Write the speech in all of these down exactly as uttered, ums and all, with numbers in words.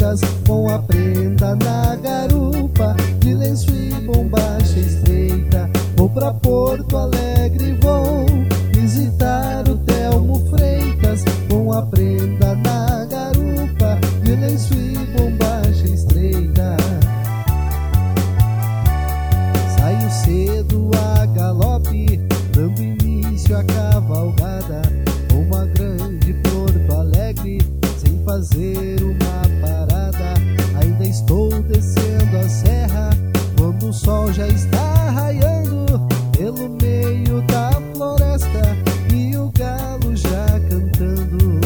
Freitas, com a prenda na garupa, de lenço e bombacha estreita. Vou pra Porto Alegre, vou visitar o Telmo Freitas, com a prenda na garupa, de lenço e bombacha estreita. Saio cedo a galope, dando início à cavalgada, uma grande Porto Alegre, sem fazer uma parada. Ainda estou descendo a serra, quando o sol já está raiando, pelo meio da floresta, e o galo já cantando.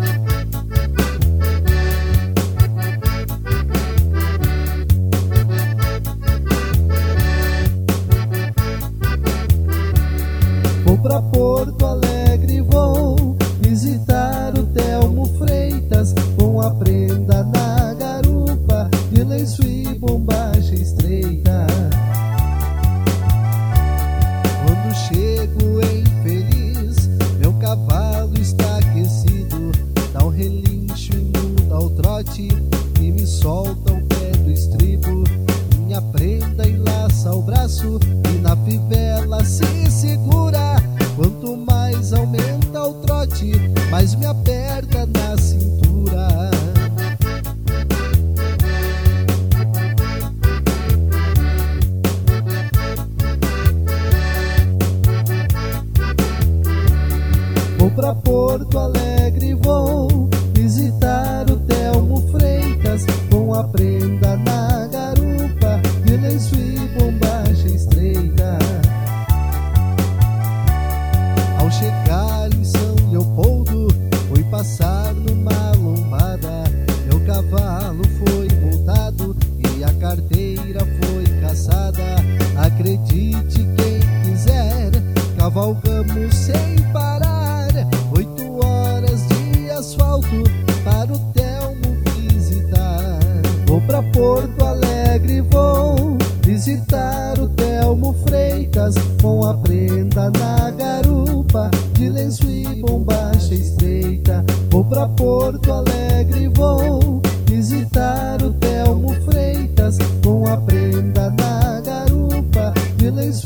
Vou pra Porto Alegre, vou visitar o Telmo Freitas, com a prenda na garupa, de lenço e bombacha estreita. Quando chego em Feliz, meu cavalo está aquecido, dá um relincho e muda o trote, e me solta o pé do estribo. Minha prenda enlaça o braço, e na fivela se segura. Quanto mais aumenta o trote, mais me aperta na cintura. Vou pra Porto Alegre, vou visitar o Telmo Freitas, com a prenda na garupa, de lenço e bombacha estreita. Ao chegar em São Leopoldo, fui passar numa lombada, meu cavalo foi multado e a carteira foi caçada. Acredite quem quiser, cavalgamos sem parar, oito horas de asfalto para o Telmo visitar. Vou pra Porto Alegre, vou visitar o Telmo Freitas, com a prenda na garupa, de lenço e bombacha estreita. Vou pra Porto Alegre, vou visitar o Telmo Freitas, com a prenda na garupa, de lenço